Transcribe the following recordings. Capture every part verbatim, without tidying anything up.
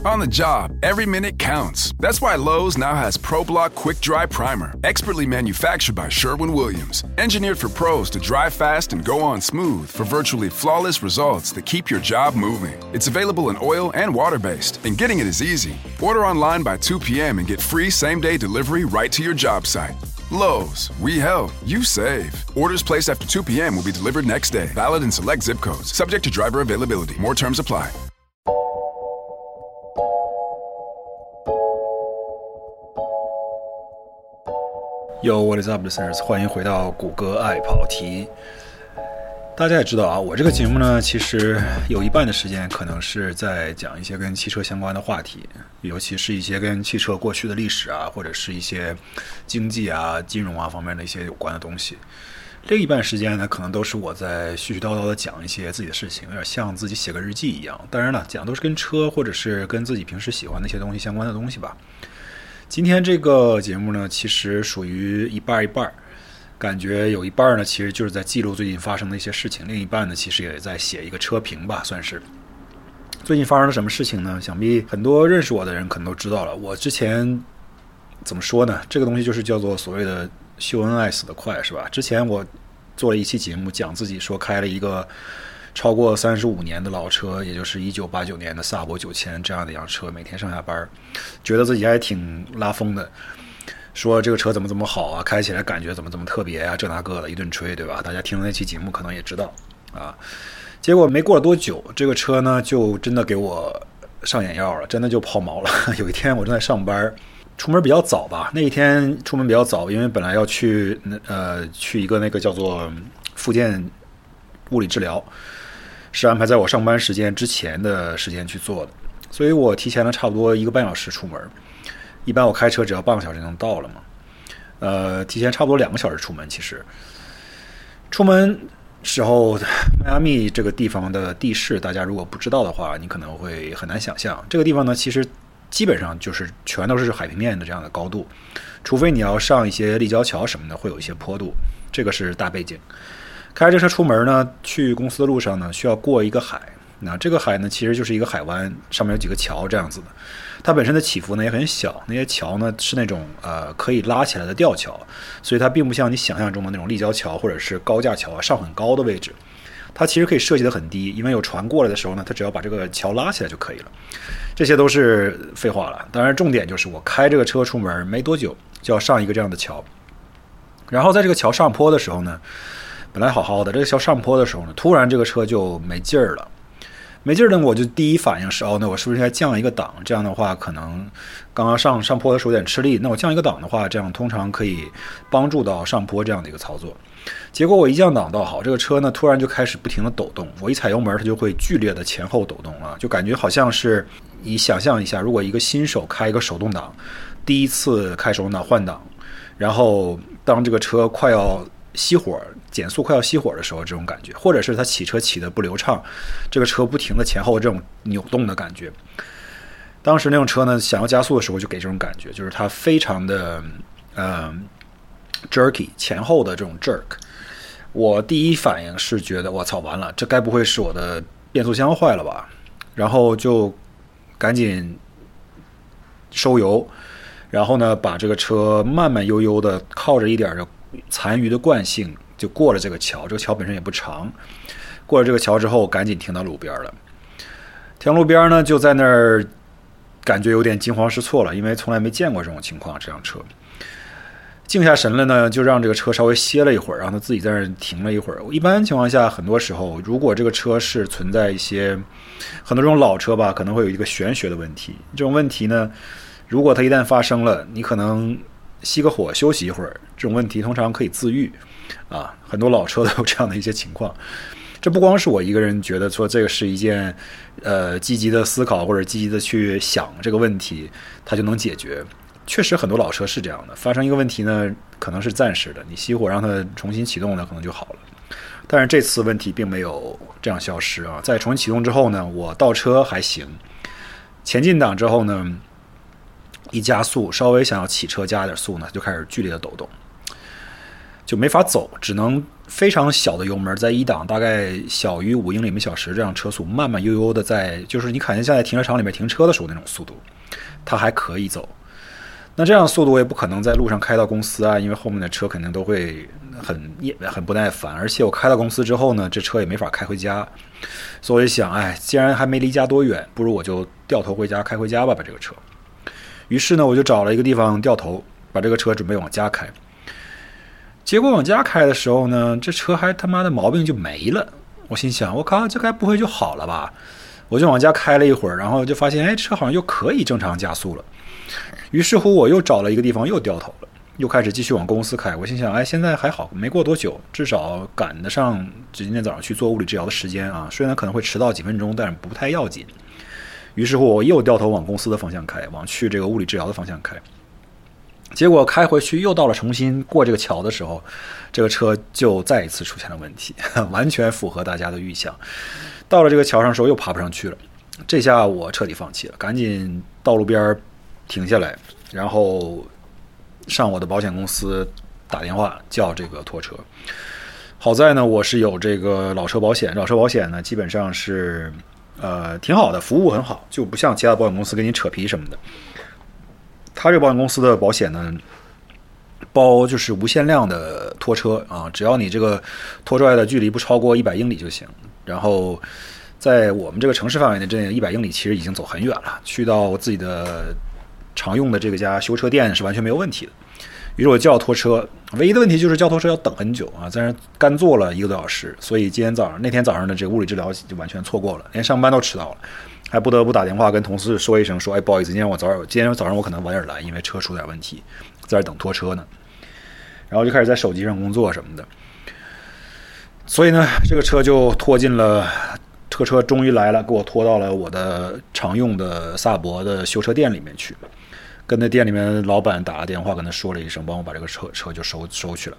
On the job, every minute counts. That's why Lowe's now has ProBlock Quick Dry Primer, expertly manufactured by Sherwin-Williams. Engineered for pros to dry fast and go on smooth for virtually flawless results that keep your job moving. It's available in oil and water-based, and getting it is easy. Order online by two p.m. and get free same-day delivery right to your job site. Lowe's, we help, you save. Orders placed after two p.m. will be delivered next day. Valid in select zip codes. Subject to driver availability. More terms apply. Yo, what is up, listeners？ 欢迎回到谷歌爱跑题。大家也知道啊，我这个节目呢，其实有一半的时间可能是在讲一些跟汽车相关的话题，尤其是一些跟汽车过去的历史啊，或者是一些经济啊、金融啊方面的一些有关的东西。另一半时间呢，可能都是我在絮絮叨叨的讲一些自己的事情，有点像自己写个日记一样。当然了，讲都是跟车或者是跟自己平时喜欢的一些东西相关的东西吧。今天这个节目呢，其实属于一半一半，感觉有一半呢，其实就是在记录最近发生的一些事情，另一半呢，其实也在写一个车评吧，算是。最近发生了什么事情呢？想必很多认识我的人可能都知道了。我之前怎么说呢？这个东西就是叫做所谓的秀恩爱死得快，是吧？之前我做了一期节目，讲自己说开了一个超过三十五年的老车，也就是一九八九年的萨博九千这样的一辆车，每天上下班，觉得自己还挺拉风的，说这个车怎么怎么好啊，开起来感觉怎么怎么特别啊，这那个的一顿吹，对吧？大家听了那期节目可能也知道啊。结果没过了多久，这个车呢就真的给我上眼药了，真的就抛锚了。有一天我正在上班，出门比较早吧，那一天出门比较早，因为本来要去呃去一个那个叫做复健物理治疗。是安排在我上班时间之前的时间去做的，所以我提前了差不多一个半小时出门。一般我开车只要半个小时就能到了嘛，呃，提前差不多两个小时出门。其实出门时候，迈阿密这个地方的地势，大家如果不知道的话，你可能会很难想象。这个地方呢，其实基本上就是全都是海平面的这样的高度，除非你要上一些立交桥什么的，会有一些坡度，这个是大背景。开着车出门呢，去公司的路上呢，需要过一个海。那这个海呢，其实就是一个海湾，上面有几个桥这样子的。它本身的起伏呢也很小，那些桥呢是那种呃可以拉起来的吊桥，所以它并不像你想象中的那种立交桥或者是高架桥啊上很高的位置。它其实可以设计得很低，因为有船过来的时候呢，它只要把这个桥拉起来就可以了。这些都是废话了。当然，重点就是我开这个车出门没多久就要上一个这样的桥，然后在这个桥上坡的时候呢。本来好好的，这个桥上坡的时候呢，突然这个车就没劲儿了。没劲儿呢，我就第一反应是，哦，那我是不是应该降一个档？这样的话，可能刚刚上上坡的时候有点吃力，那我降一个档的话，这样通常可以帮助到上坡这样的一个操作。结果我一降档倒好，这个车呢突然就开始不停的抖动，我一踩油门，它就会剧烈的前后抖动了，就感觉好像是你想象一下，如果一个新手开一个手动挡，第一次开手动挡换挡，然后当这个车快要熄火减速快要熄火的时候，这种感觉，或者是它起车起的不流畅，这个车不停的前后这种扭动的感觉。当时那种车呢，想要加速的时候就给这种感觉，就是它非常的呃 jerky 前后的这种 jerk。我第一反应是觉得我操完了，这该不会是我的变速箱坏了吧？然后就赶紧收油，然后呢把这个车慢慢悠悠的靠着一点的残余的惯性就过了这个桥，这个桥本身也不长，过了这个桥之后赶紧停到路边了。停路边呢，就在那儿感觉有点惊慌失措了，因为从来没见过这种情况。这辆车静下神了呢，就让这个车稍微歇了一会儿，让它自己在那儿停了一会儿。一般情况下，很多时候如果这个车是存在一些很多这种老车吧，可能会有一个玄学的问题。这种问题呢，如果它一旦发生了，你可能熄个火休息一会儿，这种问题通常可以自愈啊，很多老车都有这样的一些情况。这不光是我一个人觉得说这个是一件呃积极的思考或者积极的去想这个问题它就能解决，确实很多老车是这样的，发生一个问题呢可能是暂时的，你熄火让它重新启动呢可能就好了。但是这次问题并没有这样消失啊，在重新启动之后呢，我倒车还行，前进档之后呢一加速，稍微想要起车加点速呢，就开始剧烈的抖动，就没法走，只能非常小的油门，在一档大概小于五英里每小时这样车速，慢慢悠悠的在，就是你感觉像在停车场里面停车的时候那种速度，它还可以走。那这样速度我也不可能在路上开到公司啊，因为后面的车肯定都会很很不耐烦，而且我开到公司之后呢，这车也没法开回家，所以我就想，哎，既然还没离家多远，不如我就掉头回家开回家吧，把这个车。于是呢，我就找了一个地方掉头，把这个车准备往家开。结果往家开的时候呢，这车还他妈的毛病就没了。我心想，我靠，这该不会就好了吧？我就往家开了一会儿，然后就发现，哎，车好像又可以正常加速了。于是乎，我又找了一个地方又掉头了，又开始继续往公司开。我心想，哎，现在还好，没过多久，至少赶得上今天早上去做物理治疗的时间啊。虽然可能会迟到几分钟，但是不太要紧。于是乎，我又掉头往公司的方向开，往去这个物理治疗的方向开。结果开回去又到了重新过这个桥的时候，这个车就再一次出现了问题，完全符合大家的预想。到了这个桥上的时候又爬不上去了，这下我彻底放弃了，赶紧道路边停下来，然后上我的保险公司打电话叫这个拖车。好在呢，我是有这个老车保险，老车保险呢基本上是呃挺好的，服务很好，就不像其他保险公司跟你扯皮什么的。他这个保险公司的保险呢，包就是无限量的拖车啊，只要你这个拖出来的距离不超过一百英里就行。然后在我们这个城市范围内，这一百英里其实已经走很远了，去到我自己的常用的这个家修车店是完全没有问题的。于是我叫拖车，唯一的问题就是叫拖车要等很久啊，在那干坐了一个多小时，所以今天早上那天早上的这个物理治疗就完全错过了，连上班都迟到了，还不得不打电话跟同事说一声，说哎不好意思，今天我早上今天早上我可能晚点来，因为车出点问题，在这等拖车呢。然后就开始在手机上工作什么的，所以呢，这个车就拖进了，拖车终于来了，给我拖到了我的常用的萨博的修车店里面去。跟那店里面老板打了电话，跟他说了一声，帮我把这个车车就收收去了。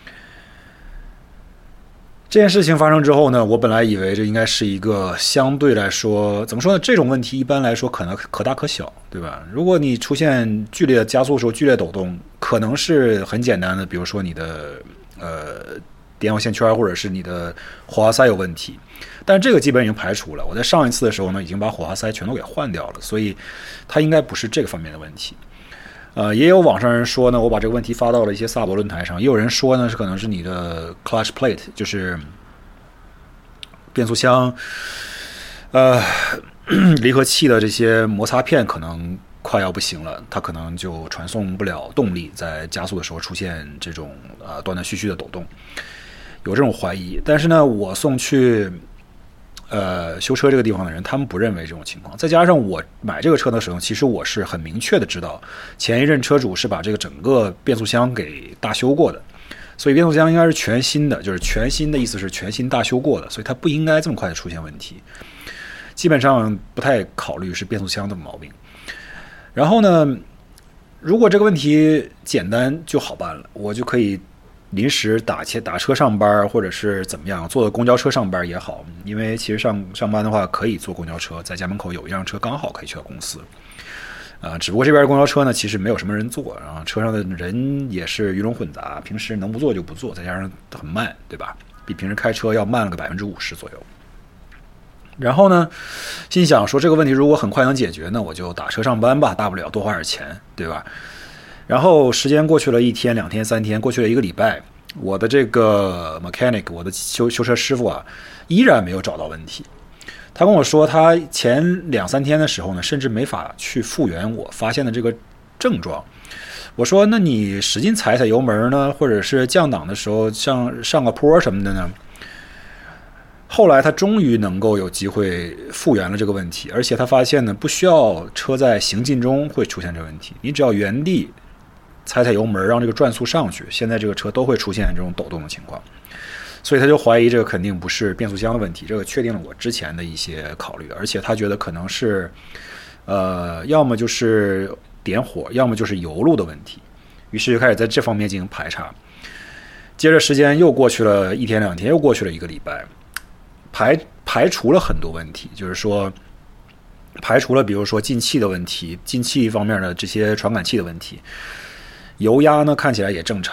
这件事情发生之后呢，我本来以为这应该是一个相对来说怎么说呢？这种问题一般来说可能可大可小，对吧？如果你出现剧烈的加速的时候剧烈抖动，可能是很简单的，比如说你的呃点火线圈或者是你的火花塞有问题，但是这个基本已经排除了。我在上一次的时候呢，已经把火花塞全都给换掉了，所以它应该不是这个方面的问题。呃，也有网上人说呢，我把这个问题发到了一些萨博论坛上，也有人说呢，是可能是你的 clutch plate， 就是变速箱呃离合器的这些摩擦片可能快要不行了，它可能就传送不了动力，在加速的时候出现这种呃断断续续的抖动，有这种怀疑。但是呢，我送去呃修车这个地方的人，他们不认为这种情况。再加上我买这个车的时候，其实我是很明确的知道，前一任车主是把这个整个变速箱给大修过的，所以变速箱应该是全新的，就是全新的意思是全新大修过的，所以它不应该这么快的出现问题。基本上不太考虑是变速箱的毛病。然后呢，如果这个问题简单就好办了，我就可以临时打车打车上班，或者是怎么样，坐公交车上班也好。因为其实上上班的话可以坐公交车，在家门口有一辆车刚好可以去到公司。啊、呃，只不过这边公交车呢，其实没有什么人坐，然后车上的人也是鱼龙混杂，平时能不坐就不坐，再加上很慢，对吧？比平时开车要慢了个百分之五十左右。然后呢，心想说这个问题如果很快能解决呢，我就打车上班吧，大不了多花点钱，对吧？然后时间过去了一天、两天、三天，过去了一个礼拜，我的这个 mechanic， 我的修修车师傅啊，依然没有找到问题。他跟我说，他前两三天的时候呢，甚至没法去复原我发现的这个症状。我说，那你使劲踩踩油门呢，或者是降档的时候上上个坡什么的呢？后来他终于能够有机会复原了这个问题，而且他发现呢，不需要车在行进中会出现这个问题，你只要原地踩踩油门，让这个转速上去，现在这个车都会出现这种抖动的情况。所以他就怀疑这个肯定不是变速箱的问题，这个确定了我之前的一些考虑，而且他觉得可能是呃，要么就是点火，要么就是油路的问题，于是就开始在这方面进行排查。接着时间又过去了一天两天，又过去了一个礼拜，排排除了很多问题，就是说排除了比如说进气的问题，进气方面的这些传感器的问题，油压呢看起来也正常，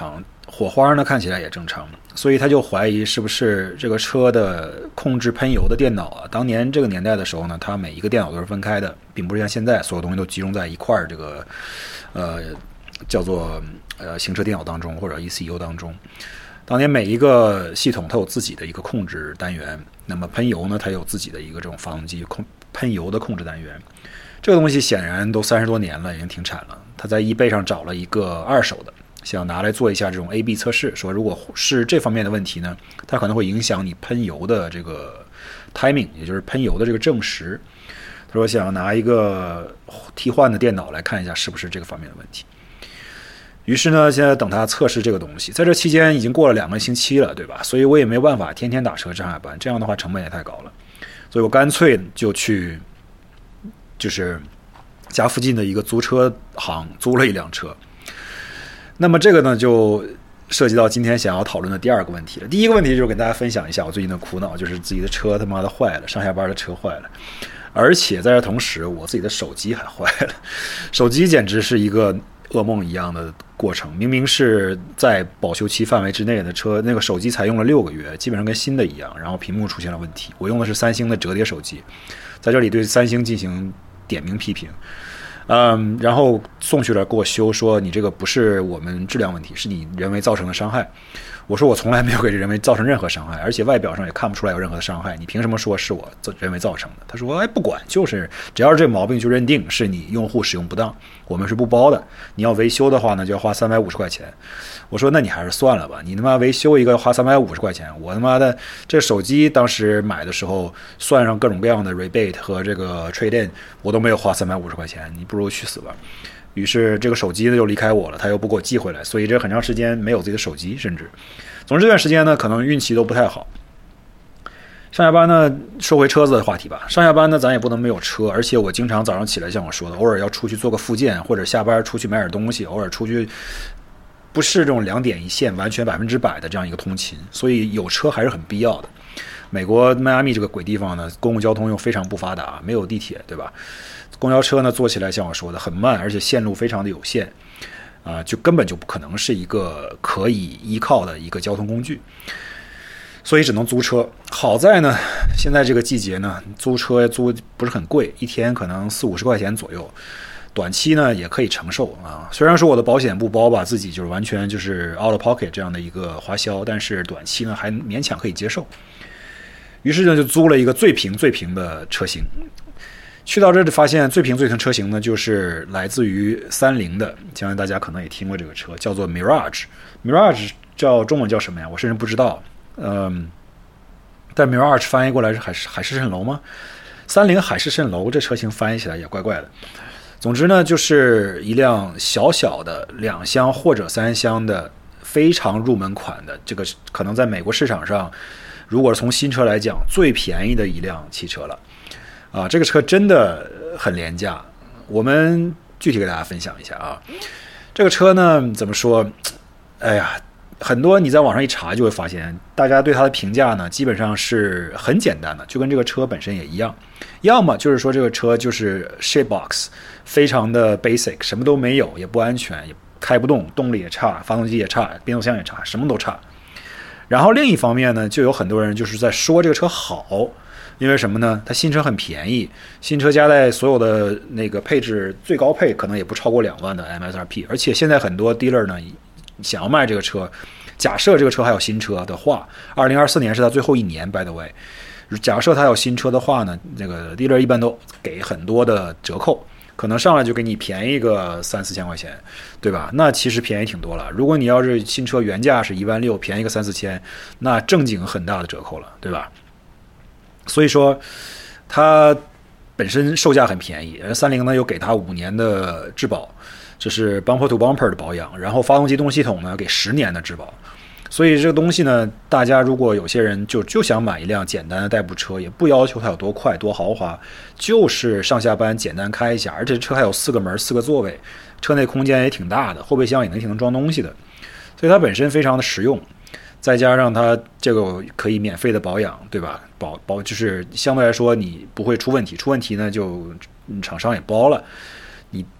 火花呢看起来也正常，所以他就怀疑是不是这个车的控制喷油的电脑啊。当年这个年代的时候呢，它每一个电脑都是分开的，并不是像现在所有东西都集中在一块儿这个呃叫做呃行车电脑当中或者 E C U 当中。当年每一个系统它有自己的一个控制单元，那么喷油呢它有自己的一个这种发动机控喷油的控制单元。这个东西显然都三十多年了，已经停产了。他在 eBay 上找了一个二手的，想拿来做一下这种 A B 测试，说如果是这方面的问题呢，它可能会影响你喷油的这个 timing， 也就是喷油的这个正时。他说想拿一个替换的电脑来看一下是不是这个方面的问题。于是呢，现在等他测试这个东西，在这期间已经过了两个星期了，对吧？所以我也没有办法天天打车上下班，这样的话成本也太高了，所以我干脆就去就是家附近的一个租车行租了一辆车。那么这个呢，就涉及到今天想要讨论的第二个问题了。第一个问题就是跟大家分享一下我最近的苦恼，就是自己的车他妈的坏了，上下班的车坏了，而且在这同时我自己的手机还坏了。手机简直是一个噩梦一样的过程，明明是在保修期范围之内的车，那个手机才用了六个月，基本上跟新的一样，然后屏幕出现了问题。我用的是三星的折叠手机，在这里对三星进行点名批评。嗯，然后送去了给我修，说你这个不是我们质量问题，是你人为造成的伤害。我说我从来没有给人为造成任何伤害，而且外表上也看不出来有任何的伤害，你凭什么说是我人为造成的？他说哎，不管，就是只要是这个毛病就认定是你用户使用不当，我们是不包的，你要维修的话呢就要花三百五十块钱。我说那你还是算了吧，你他妈维修一个花三百五十块钱，我他妈的这手机当时买的时候算上各种各样的 rebate 和这个 trade in， 我都没有花三百五十块钱，你不如去死吧。于是这个手机呢就离开我了，他又不给我寄回来，所以这很长时间没有自己的手机，甚至总之这段时间呢可能运气都不太好。上下班呢，说回车子的话题吧。上下班呢咱也不能没有车，而且我经常早上起来像我说的，偶尔要出去做个复健，或者下班出去买点东西，偶尔出去不是这种两点一线完全百分之百的这样一个通勤，所以有车还是很必要的。美国迈阿密这个鬼地方呢，公共交通又非常不发达，没有地铁，对吧？公交车呢坐起来像我说的很慢，而且线路非常的有限，啊、呃，就根本就不可能是一个可以依靠的一个交通工具，所以只能租车。好在呢，现在这个季节呢，租车租不是很贵，一天可能四五十块钱左右，短期呢也可以承受啊。虽然说我的保险不包吧，自己就是完全就是 out of pocket 这样的一个花销，但是短期呢还勉强可以接受。于是呢就租了一个最平最平的车型。去到这里发现最平最平车型呢，就是来自于三菱的，相信大家可能也听过这个车，叫做 Mirage。Mirage 叫中文叫什么呀？我甚至不知道。嗯，但 Mirage 翻译过来是海海市蜃楼吗？三菱海市蜃楼这车型翻译起来也怪怪的。总之呢，就是一辆小小的两厢或者三厢的非常入门款的，这个可能在美国市场上，如果从新车来讲，最便宜的一辆汽车了。啊，这个车真的很廉价，我们具体给大家分享一下啊。这个车呢，怎么说？哎呀，很多你在网上一查就会发现，大家对它的评价呢，基本上是很简单的，就跟这个车本身也一样。要么就是说这个车就是 shit box， 非常的 basic， 什么都没有，也不安全，也开不动，动力也差，发动机也差，变速箱也差，什么都差。然后另一方面呢，就有很多人就是在说这个车好。因为什么呢？它新车很便宜，新车加在所有的那个配置最高配可能也不超过两万的 M S R P， 而且现在很多 dealer 呢想要卖这个车，假设这个车还有新车的话，二零二四年是它最后一年 by the way， 假设它有新车的话呢，这个 dealer 一般都给很多的折扣，可能上来就给你便宜个三四千块钱，对吧？那其实便宜挺多了。如果你要是新车原价是一万六，便宜个三四千，那正经很大的折扣了，对吧？所以说它本身售价很便宜，三菱呢又给它五年的质保，这是 bumper to bumper 的保养，然后发动机动系统呢给十年的质保。所以这个东西呢，大家如果有些人就就想买一辆简单的代步车，也不要求它有多快多豪华，就是上下班简单开一下，而且车还有四个门四个座位，车内空间也挺大的，后备箱也能挺能装东西的，所以它本身非常的实用。再加上它这个可以免费的保养，对吧？保保就是相对来说你不会出问题，出问题呢就厂商也包了。你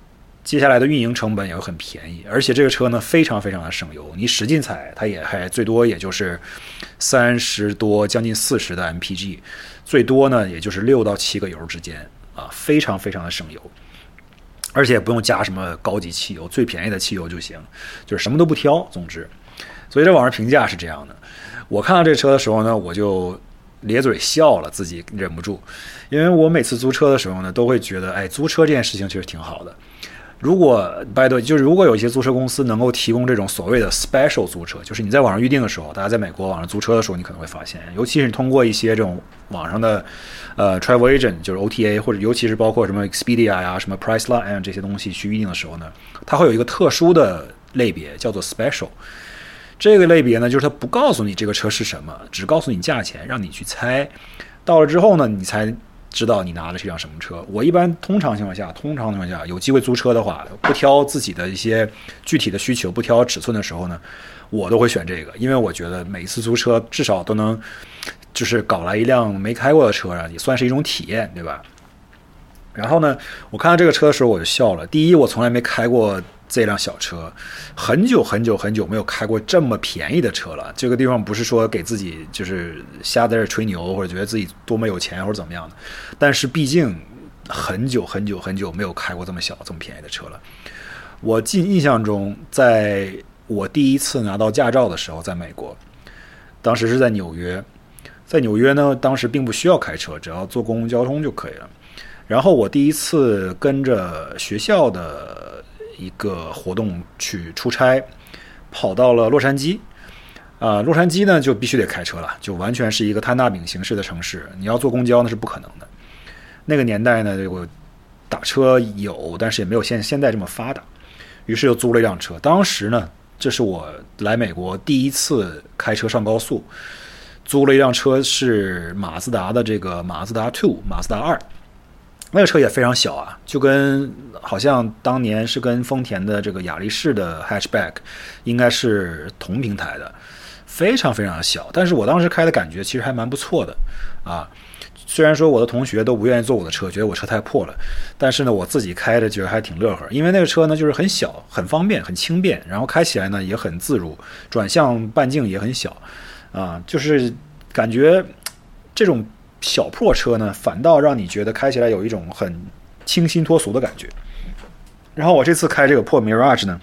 接下来的运营成本也会很便宜，而且这个车呢非常非常的省油，你使劲踩它也还最多也就是三十多将近四十的 M P G， 最多呢也就是六到七个油之间啊，非常非常的省油，而且不用加什么高级汽油，最便宜的汽油就行，就是什么都不挑。总之，所以这网上评价是这样的。我看到这车的时候呢，我就咧嘴笑了，自己忍不住，因为我每次租车的时候呢，都会觉得，哎，租车这件事情其实挺好的。如果 by the way， 就是如果有一些租车公司能够提供这种所谓的 special 租车，就是你在网上预定的时候，大家在美国网上租车的时候，你可能会发现，尤其是通过一些这种网上的呃 travel agent， 就是 O T A， 或者尤其是包括什么 Expedia 呀、什么 Priceline 这些东西去预定的时候呢，它会有一个特殊的类别叫做 special。这个类别呢，就是它不告诉你这个车是什么，只告诉你价钱，让你去猜。到了之后呢，你才知道你拿的是一辆什么车。我一般通常情况下，通常情况下有机会租车的话，不挑自己的一些具体的需求，不挑尺寸的时候呢，我都会选这个，因为我觉得每一次租车至少都能就是搞来一辆没开过的车啊，也算是一种体验，对吧？然后呢，我看到这个车的时候我就笑了。第一，我从来没开过这辆小车，很久很久很久没有开过这么便宜的车了。这个地方不是说给自己就是瞎在这吹牛，或者觉得自己多么有钱或者怎么样的，但是毕竟很久很久很久没有开过这么小这么便宜的车了。我记印象中，在我第一次拿到驾照的时候，在美国，当时是在纽约，在纽约呢，当时并不需要开车，只要坐公共交通就可以了。然后我第一次跟着学校的一个活动去出差，跑到了洛杉矶。啊、呃，洛杉矶呢就必须得开车了，就完全是一个摊大饼形式的城市，你要坐公交那是不可能的。那个年代呢，我打车有，但是也没有现现在这么发达。于是又租了一辆车。当时呢，这是我来美国第一次开车上高速，租了一辆车是马自达的这个马自达 二， 马自达二。那个车也非常小啊，就跟好像当年是跟丰田的这个雅力士的 hatchback 应该是同平台的，非常非常的小。但是我当时开的感觉其实还蛮不错的啊。虽然说我的同学都不愿意坐我的车，觉得我车太破了，但是呢，我自己开着觉得还挺乐呵，因为那个车呢就是很小、很方便、很轻便，然后开起来呢也很自如，转向半径也很小啊，就是感觉这种小破车呢，反倒让你觉得开起来有一种很清新脱俗的感觉。然后我这次开这个破 Mirage 呢，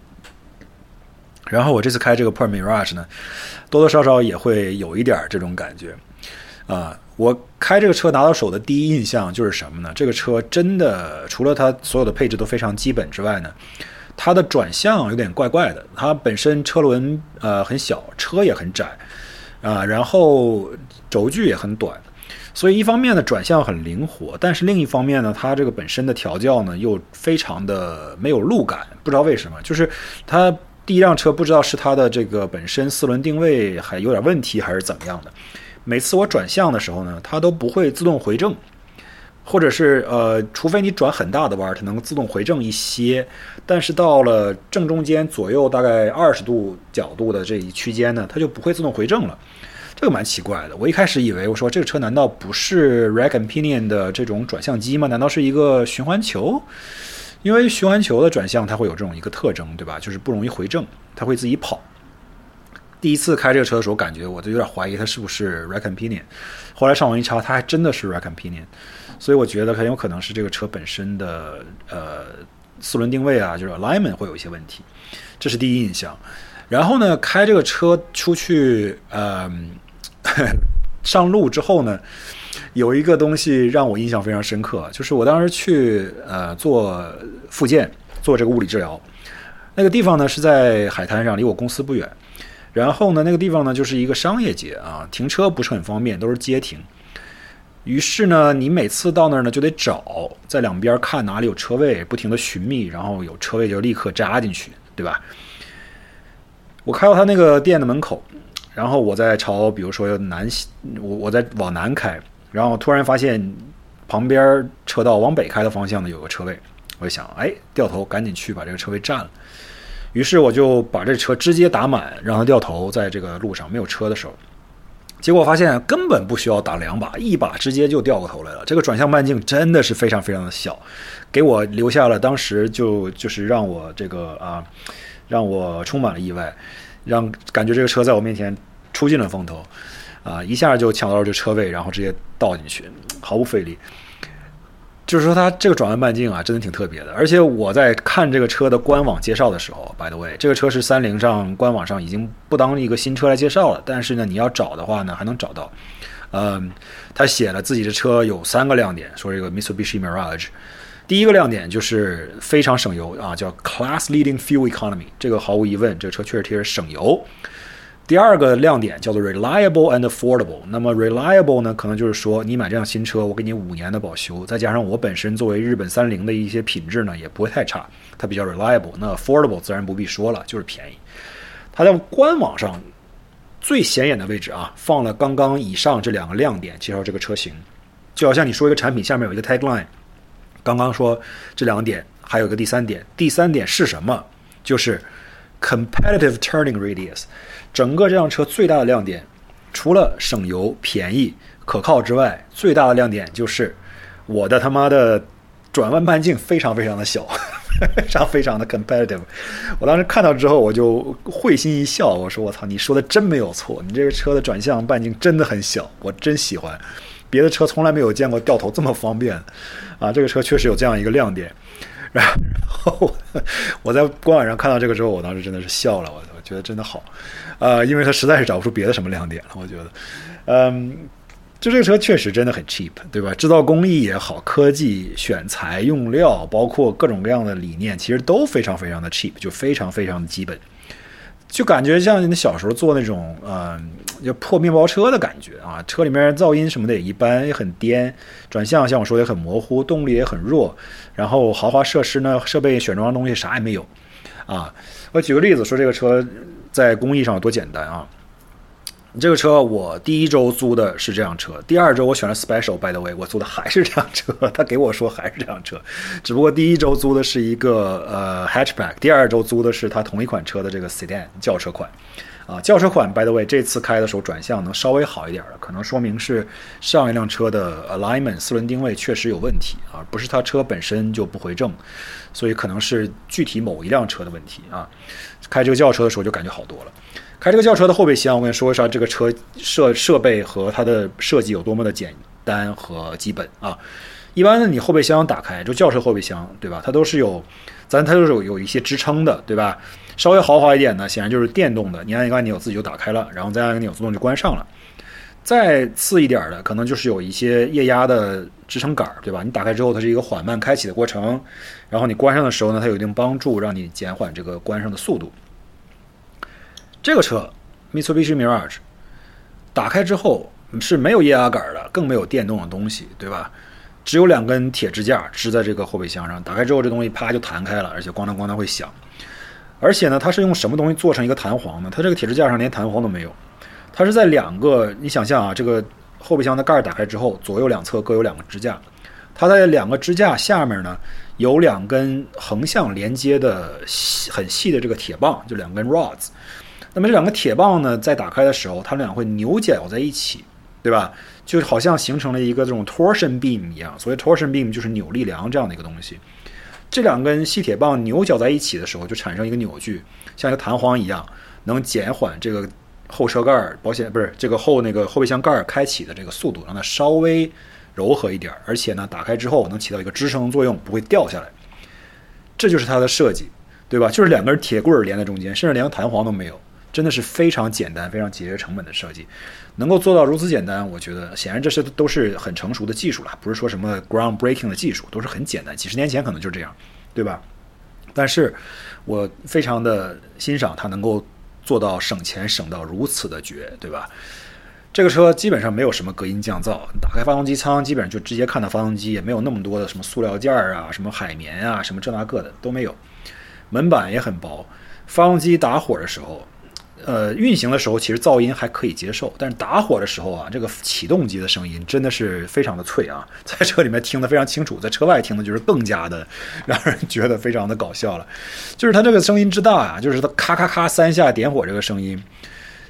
然后我这次开这个破 Mirage 呢，多多少少也会有一点这种感觉啊。我开这个车拿到手的第一印象就是什么呢？这个车真的除了它所有的配置都非常基本之外呢，它的转向有点怪怪的。它本身车轮呃很小，车也很窄啊，然后轴距也很短。所以一方面呢转向很灵活，但是另一方面呢，它这个本身的调教呢又非常的没有路感，不知道为什么，就是它第一辆车不知道是它的这个本身四轮定位还有点问题还是怎么样的，每次我转向的时候呢，它都不会自动回正，或者是呃，除非你转很大的弯，它能自动回正一些，但是到了正中间左右大概二十度角度的这一区间呢，它就不会自动回正了。这个蛮奇怪的，我一开始以为我说这个车难道不是 rack and pinion 的这种转向机吗？难道是一个循环球？因为循环球的转向它会有这种一个特征，对吧？就是不容易回正，它会自己跑。第一次开这个车的时候，感觉我就有点怀疑它是不是 rack and pinion。后来上网一查，它还真的是 rack and pinion， 所以我觉得很有可能是这个车本身的呃四轮定位啊，就是 alignment 会有一些问题，这是第一印象。然后呢，开这个车出去，呃。上路之后呢，有一个东西让我印象非常深刻，就是我当时去呃做复健，做这个物理治疗，那个地方呢是在海滩上，离我公司不远。然后呢，那个地方呢就是一个商业街啊，停车不是很方便，都是街停。于是呢，你每次到那儿呢就得找，在两边看哪里有车位，不停的寻觅，然后有车位就立刻扎进去，对吧？我开到他那个店的门口。然后我在朝，比如说南，我我在往南开，然后突然发现旁边车道往北开的方向呢有个车位，我就想，哎，掉头赶紧去把这个车位占了。于是我就把这车直接打满，让它掉头，在这个路上没有车的时候。 结果发现根本不需要打两把，一把直接就掉过头来了。这个转向半径真的是非常非常的小，给我留下了当时就就是让我这个啊，让我充满了意外，让感觉这个车在我面前出尽了风头，啊，一下就抢到了这车位，然后直接倒进去，毫不费力。就是说它这个转弯半径啊，真的挺特别的。而且我在看这个车的官网介绍的时候 ，by the way， 这个车是三菱上官网上已经不当一个新车来介绍了，但是呢，你要找的话呢，还能找到。嗯，他写了自己的车有三个亮点，说这个 Mitsubishi Mirage， 第一个亮点就是非常省油啊，叫 Class Leading Fuel Economy， 这个毫无疑问，这个车确实贴着省油。第二个亮点叫做 reliable and affordable， 那么 reliable 呢，可能就是说你买这辆新车，我给你五年的保修，再加上我本身作为日本三菱的一些品质呢，也不会太差，它比较 reliable。那 affordable 自然不必说了，就是便宜。它在官网上最显眼的位置啊，放了刚刚以上这两个亮点，介绍这个车型，就好像你说一个产品下面有一个 tagline， 刚刚说这两个点，还有一个第三点，第三点是什么？就是 competitive turning radius。整个这辆车最大的亮点，除了省油、便宜、可靠之外，最大的亮点就是我的他妈的转弯半径非常非常的小，非常非常的 competitive。我当时看到之后，我就会心一笑，我说我操，你说的真没有错，你这个车的转向半径真的很小，我真喜欢。别的车从来没有见过掉头这么方便啊，这个车确实有这样一个亮点。然后我在官网上看到这个之后，我当时真的是笑了，我我觉得真的好，呃，因为它实在是找不出别的什么亮点了，我觉得，嗯，就这个车确实真的很 cheap， 对吧？制造工艺也好，科技、选材、用料，包括各种各样的理念，其实都非常非常的 cheap， 就非常非常的基本，就感觉像你小时候做那种呃就破面包车的感觉啊，车里面噪音什么的也一般，也很颠，转向像我说的也很模糊，动力也很弱，然后豪华设施呢，设备选装的东西啥也没有啊。我举个例子说这个车在工艺上有多简单啊。这个车我第一周租的是这辆车，第二周我选了 Special， by the way， 我租的还是这辆车，他给我说还是这辆车，只不过第一周租的是一个呃 hatchback， 第二周租的是他同一款车的这个 sedan 轿车款。啊，轿车款 by the way， 这次开的时候转向能稍微好一点了，可能说明是上一辆车的 alignment 四轮定位确实有问题啊，不是它车本身就不回正，所以可能是具体某一辆车的问题啊。开这个轿车的时候就感觉好多了。开这个轿车的后备箱，我跟你说一下这个车设设备和它的设计有多么的简单和基本啊。一般的你后备箱打开，就轿车后备箱，对吧？它都是有，咱它都是有有一些支撑的，对吧？稍微豪华一点呢，显然就是电动的，你按一个按钮自己就打开了，然后再按一个按钮自动就关上了。再次一点的，可能就是有一些液压的支撑杆，对吧？你打开之后，它是一个缓慢开启的过程，然后你关上的时候呢，它有一定帮助，让你减缓这个关上的速度。这个车 Mitsubishi Mirage 打开之后是没有液压杆的，更没有电动的东西，对吧？只有两根铁支架支在这个后备箱上，打开之后这东西啪就弹开了，而且咣当咣当会响。而且呢，它是用什么东西做成一个弹簧呢？它这个铁支架上连弹簧都没有，它是在两个，你想象啊，这个后备箱的盖打开之后，左右两侧各有两个支架，它在两个支架下面呢有两根横向连接的很细的这个铁棒，就两根 rods。那么这两个铁棒呢，在打开的时候，它们俩会扭绞在一起，对吧？就好像形成了一个这种 torsion beam 一样。所谓 torsion beam 就是扭力梁这样的一个东西。这两根细铁棒扭绞在一起的时候，就产生一个扭矩，像一个弹簧一样，能减缓这个后车盖保险不是这个后那个后备箱盖开启的这个速度，让它稍微柔和一点，而且呢，打开之后能起到一个支撑作用，不会掉下来。这就是它的设计，对吧？就是两根铁棍连在中间，甚至连弹簧都没有。真的是非常简单、非常节约成本的设计，能够做到如此简单，我觉得显然这些都是很成熟的技术了，不是说什么 groundbreaking 的技术，都是很简单，几十年前可能就这样，对吧？但是我非常的欣赏它能够做到省钱省到如此的绝，对吧？这个车基本上没有什么隔音降噪，打开发动机舱基本上就直接看到发动机，也没有那么多的什么塑料件啊、什么海绵啊、什么这那个的都没有，门板也很薄，发动机打火的时候。呃，运行的时候其实噪音还可以接受，但是打火的时候啊，这个启动机的声音真的是非常的脆啊，在车里面听得非常清楚，在车外听的就是更加的让人觉得非常的搞笑了。就是它这个声音之大啊，就是它咔咔咔三下点火这个声音，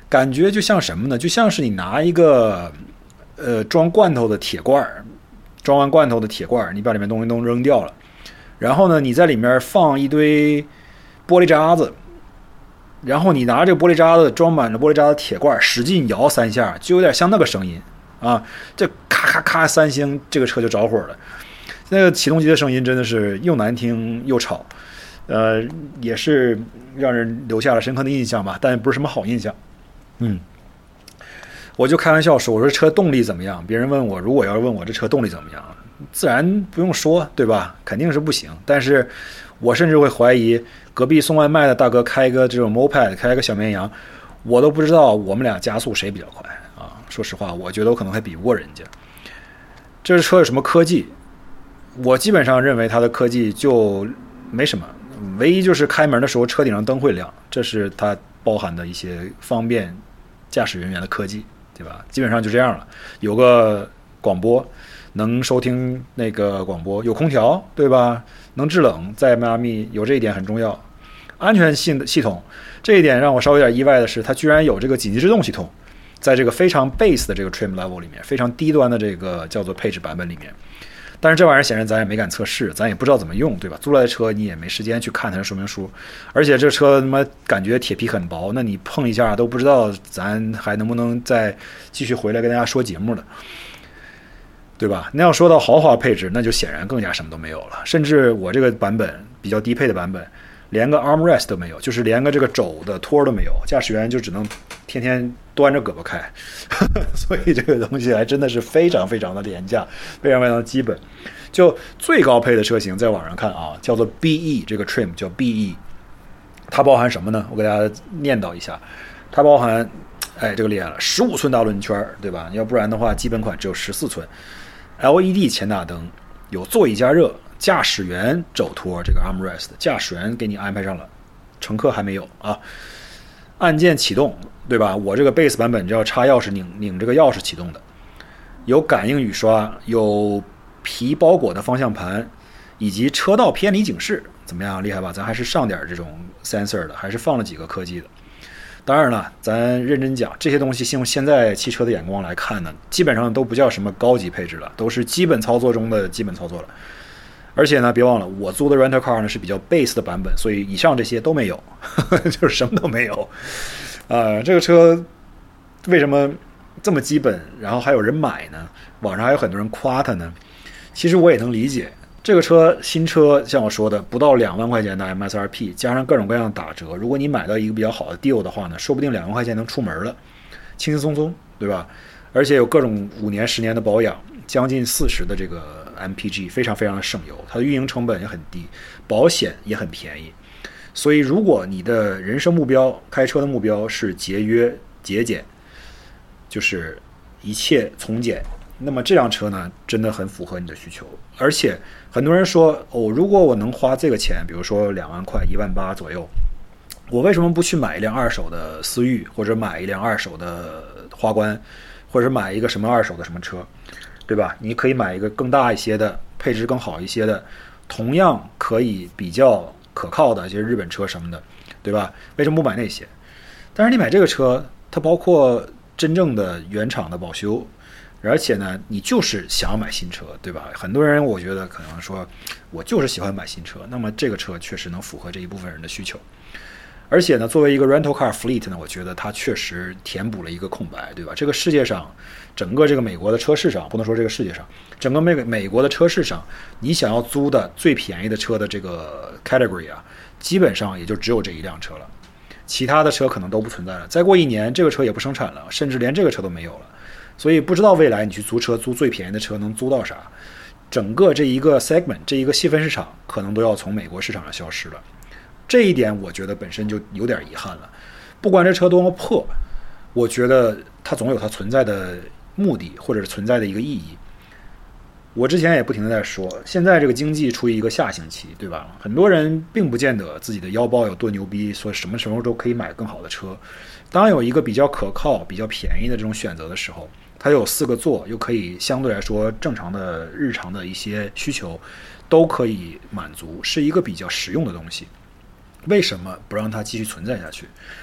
感觉就像什么呢？就像是你拿一个呃装罐头的铁罐，装完罐头的铁罐，你把里面东西都扔掉了，然后呢，你在里面放一堆玻璃渣子，然后你拿这个玻璃渣子装满了玻璃渣的铁罐，使劲摇三下，就有点像那个声音啊！这咔咔咔三星，这个车就着火了。那个起动机的声音真的是又难听又吵，呃，也是让人留下了深刻的印象吧，但不是什么好印象。嗯，我就开玩笑说，我说车动力怎么样？别人问我，如果要是问我这车动力怎么样，自然不用说，对吧？肯定是不行。但是我甚至会怀疑，隔壁送外卖的大哥开个这种 moped， 开个小绵羊，我都不知道我们俩加速谁比较快啊！说实话，我觉得我可能还比不过人家。这车有什么科技？我基本上认为它的科技就没什么，唯一就是开门的时候车顶上灯会亮，这是它包含的一些方便驾驶人员的科技，对吧？基本上就这样了。有个广播，能收听那个广播，有空调，对吧？能制冷，在迈阿密有这一点很重要。安全性的系统，这一点让我稍微有点意外的是，它居然有这个紧急制动系统，在这个非常 base 的这个 trim level 里面，非常低端的这个叫做配置版本里面。但是这玩意儿显然咱也没敢测试，咱也不知道怎么用，对吧？租来的车你也没时间去看它的说明书，而且这车他妈感觉铁皮很薄，那你碰一下都不知道咱还能不能再继续回来跟大家说节目了，对吧？那要说到豪华配置，那就显然更加什么都没有了。甚至我这个版本比较低配的版本，连个 armrest 都没有，就是连个这个肘的托都没有，驾驶员就只能天天端着胳膊开，所以这个东西还真的是非常非常的廉价，非常非常的基本。就最高配的车型，在网上看啊，叫做 B E， 这个 trim 叫 B E， 它包含什么呢？我给大家念叨一下，它包含，哎，这个厉害了，十五寸大轮圈，对吧？要不然的话，基本款只有十四寸 ，L E D 前大灯，有座椅加热，驾驶员肘托这个 armrest， 驾驶员给你安排上了，乘客还没有啊。按键启动，对吧？我这个 base 版本就要插钥匙拧拧这个钥匙启动的，有感应雨刷，有皮包裹的方向盘，以及车道偏离警示，怎么样？厉害吧？咱还是上点这种 sensor 的，还是放了几个科技的。当然了，咱认真讲，这些东西用现在汽车的眼光来看呢，基本上都不叫什么高级配置了，都是基本操作中的基本操作了。而且呢，别忘了，我租的 rental car 呢是比较 base 的版本，所以以上这些都没有，呵呵，就是什么都没有。呃，这个车为什么这么基本，然后还有人买呢？网上还有很多人夸它呢。其实我也能理解，这个车新车像我说的，不到两万块钱的 M S R P， 加上各种各样打折，如果你买到一个比较好的 deal 的话呢，说不定两万块钱能出门了，轻轻松松，对吧？而且有各种五年、十年的保养，将近四十的这个 M P G， 非常非常的省油，它的运营成本也很低，保险也很便宜。所以，如果你的人生目标、开车的目标是节约、节俭，就是一切从简，那么这辆车呢，真的很符合你的需求。而且很多人说，哦，如果我能花这个钱，比如说两万块、一万八左右，我为什么不去买一辆二手的思域，或者买一辆二手的花冠，或者买一个什么二手的什么车，对吧？你可以买一个更大一些的，配置更好一些的，同样可以比较可靠的一些日本车什么的，对吧？为什么不买那些？但是你买这个车，它包括真正的原厂的保修，而且呢，你就是想要买新车，对吧？很多人我觉得可能说，我就是喜欢买新车，那么这个车确实能符合这一部分人的需求。而且呢，作为一个 rental car fleet 呢，我觉得它确实填补了一个空白，对吧？这个世界上，整个这个美国的车市上，不能说这个世界上，整个美美国的车市上，你想要租的最便宜的车的这个 category 啊，基本上也就只有这一辆车了，其他的车可能都不存在了。再过一年，这个车也不生产了，甚至连这个车都没有了。所以不知道未来你去租车，租最便宜的车能租到啥？整个这一个 segment， 这一个细分市场，可能都要从美国市场上消失了。这一点我觉得本身就有点遗憾了。不管这车多么破，我觉得它总有它存在的目的，或者是存在的一个意义。我之前也不停地在说，现在这个经济处于一个下行期，对吧？很多人并不见得自己的腰包有多牛逼，说什么时候都可以买更好的车。当有一个比较可靠、比较便宜的这种选择的时候，它有四个座，又可以相对来说正常的日常的一些需求都可以满足，是一个比较实用的东西。为什么不让它继续存在下去？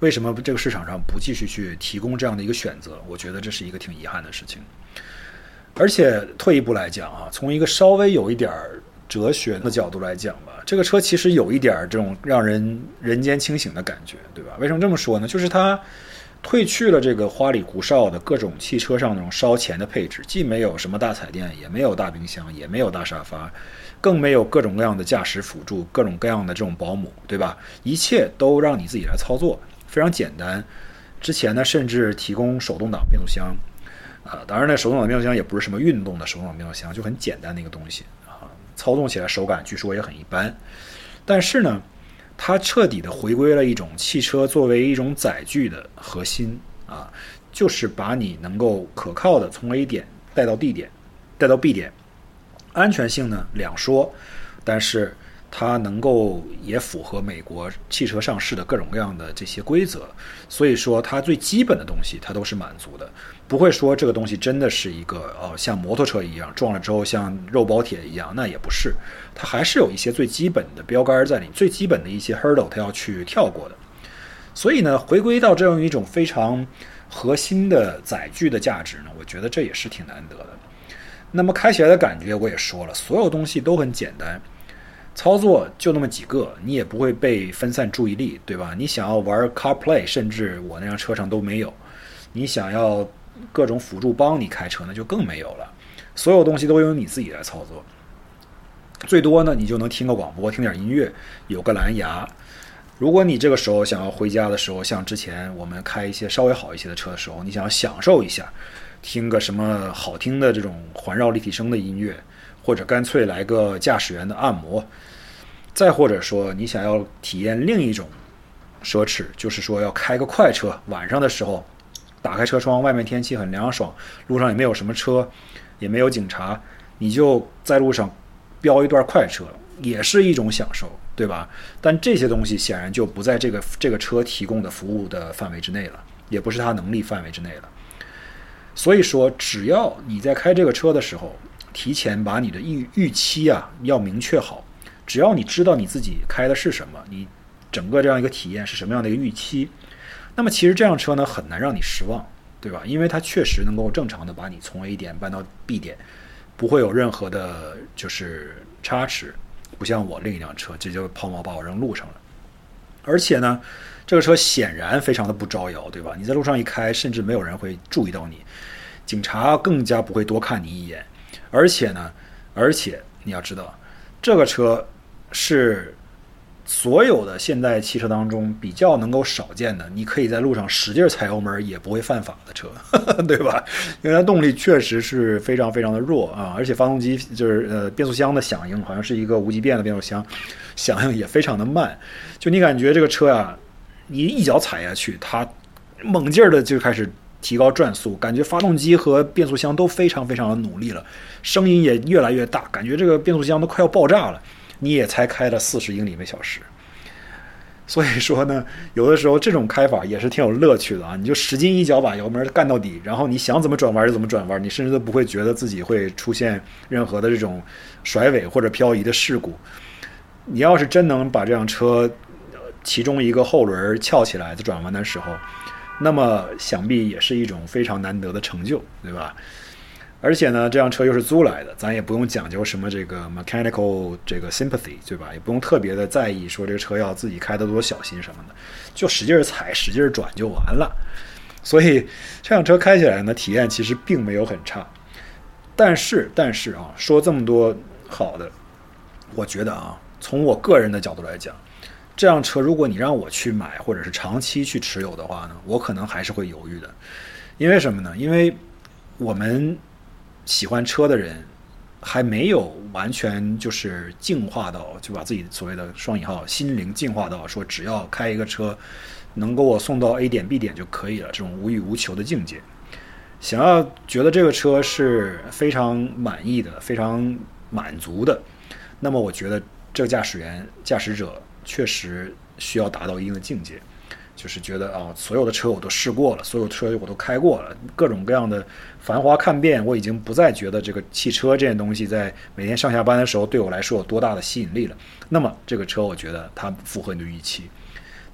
为什么这个市场上不继续去提供这样的一个选择？我觉得这是一个挺遗憾的事情。而且退一步来讲啊，从一个稍微有一点哲学的角度来讲吧，这个车其实有一点这种让人人间清醒的感觉，对吧？为什么这么说呢？就是它褪去了这个花里胡哨的各种汽车上那种烧钱的配置，既没有什么大彩电，也没有大冰箱，也没有大沙发，更没有各种各样的驾驶辅助，各种各样的这种保姆，对吧？一切都让你自己来操作，非常简单。之前呢，甚至提供手动挡变速箱，啊、呃，当然呢，手动挡变速箱也不是什么运动的手动挡变速箱，就很简单的一个东西啊，操纵起来手感据说也很一般。但是呢，它彻底的回归了一种汽车作为一种载具的核心啊，就是把你能够可靠的从 A 点带到 D 点，带到 B 点。安全性呢两说，但是它能够也符合美国汽车上市的各种各样的这些规则，所以说它最基本的东西它都是满足的，不会说这个东西真的是一个呃像摩托车一样撞了之后像肉包铁一样，那也不是，它还是有一些最基本的标杆在里，最基本的一些 hurdle 它要去跳过的。所以呢，回归到这样一种非常核心的载具的价值呢，我觉得这也是挺难得的。那么开起来的感觉我也说了，所有东西都很简单，操作就那么几个，你也不会被分散注意力，对吧？你想要玩 CarPlay， 甚至我那辆车上都没有，你想要各种辅助帮你开车，那就更没有了。所有东西都由你自己来操作，最多呢你就能听个广播，听点音乐，有个蓝牙。如果你这个时候想要回家的时候，像之前我们开一些稍微好一些的车的时候，你想要享受一下，听个什么好听的这种环绕立体声的音乐，或者干脆来个驾驶员的按摩，再或者说你想要体验另一种奢侈，就是说要开个快车，晚上的时候打开车窗，外面天气很凉爽，路上也没有什么车，也没有警察，你就在路上飙一段快车，也是一种享受，对吧？但这些东西显然就不在这个这个车提供的服务的范围之内了，也不是它能力范围之内了。所以说，只要你在开这个车的时候，提前把你的预预期啊要明确好，只要你知道你自己开的是什么，你整个这样一个体验是什么样的一个预期，那么其实这辆车呢很难让你失望，对吧？因为它确实能够正常的把你从 A 点搬到 B 点，不会有任何的就是差池，不像我另一辆车直接抛锚把我扔路上了。而且呢，这个车显然非常的不招摇，对吧？你在路上一开，甚至没有人会注意到你，警察更加不会多看你一眼。而且呢，而且你要知道，这个车是所有的现代汽车当中比较能够少见的，你可以在路上使劲踩油门也不会犯法的车，对吧？因为它动力确实是非常非常的弱啊，而且发动机就是呃变速箱的响应好像是一个无级变的变速箱，响应也非常的慢，就你感觉这个车啊，你一脚踩下去，它猛劲儿的就开始提高转速，感觉发动机和变速箱都非常非常的努力了，声音也越来越大，感觉这个变速箱都快要爆炸了。你也才开了四十英里每小时，所以说呢，有的时候这种开法也是挺有乐趣的啊！你就使劲一脚把油门干到底，然后你想怎么转弯就怎么转弯，你甚至都不会觉得自己会出现任何的这种甩尾或者漂移的事故。你要是真能把这辆车其中一个后轮翘起来在转弯的时候，那么想必也是一种非常难得的成就，对吧？而且呢，这辆车又是租来的，咱也不用讲究什么这个 mechanical 这个 sympathy， 对吧？也不用特别的在意说这个车要自己开得多小心什么的，就使劲踩使劲转就完了。所以这辆车开起来呢，体验其实并没有很差。但是但是啊，说这么多好的，我觉得啊，从我个人的角度来讲，这辆车如果你让我去买或者是长期去持有的话呢，我可能还是会犹豫的。因为什么呢？因为我们喜欢车的人还没有完全就是进化到，就把自己所谓的双引号心灵进化到说只要开一个车能够我送到 A 点 B 点就可以了，这种无欲无求的境界。想要觉得这个车是非常满意的，非常满足的，那么我觉得这个驾驶员驾驶者确实需要达到一定的境界，就是觉得啊，所有的车我都试过了，所有车我都开过了，各种各样的繁华看遍，我已经不再觉得这个汽车这件东西在每天上下班的时候对我来说有多大的吸引力了。那么这个车我觉得它符合你的预期。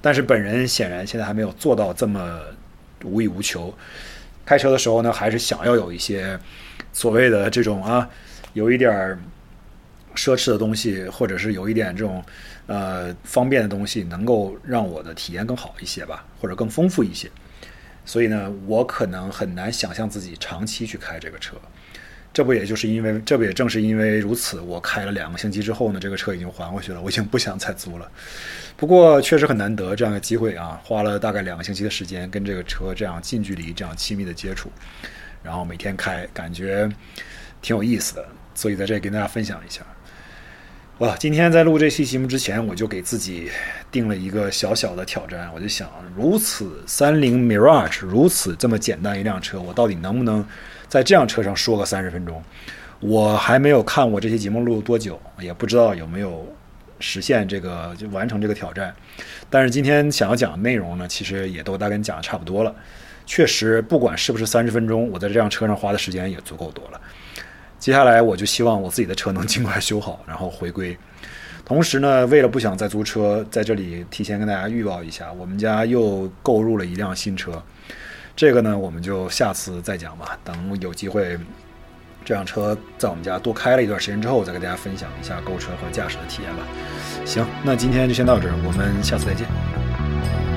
但是本人显然现在还没有做到这么无欲无求。开车的时候呢，还是想要有一些所谓的这种啊，有一点奢侈的东西，或者是有一点这种呃方便的东西，能够让我的体验更好一些吧，或者更丰富一些。所以呢，我可能很难想象自己长期去开这个车。这不也就是因为，这不也正是因为如此，我开了两个星期之后呢，这个车已经还回去了，我已经不想再租了。不过确实很难得这样的机会啊，花了大概两个星期的时间跟这个车这样近距离、这样亲密的接触，然后每天开，感觉挺有意思的，所以在这里跟大家分享一下。哇，今天在录这期节目之前，我就给自己定了一个小小的挑战，我就想，如此三菱 Mirage 如此这么简单一辆车，我到底能不能在这辆车上说个三十分钟？我还没有看我这期节目录了多久，也不知道有没有实现这个就完成这个挑战。但是今天想要讲的内容呢，其实也都大概讲的差不多了。确实，不管是不是三十分钟，我在这辆车上花的时间也足够多了。接下来我就希望我自己的车能尽快修好，然后回归。同时呢，为了不想再租车，在这里提前跟大家预告一下，我们家又购入了一辆新车。这个呢，我们就下次再讲吧。等有机会，这辆车在我们家多开了一段时间之后，再跟大家分享一下购车和驾驶的体验吧。行，那今天就先到这儿，我们下次再见。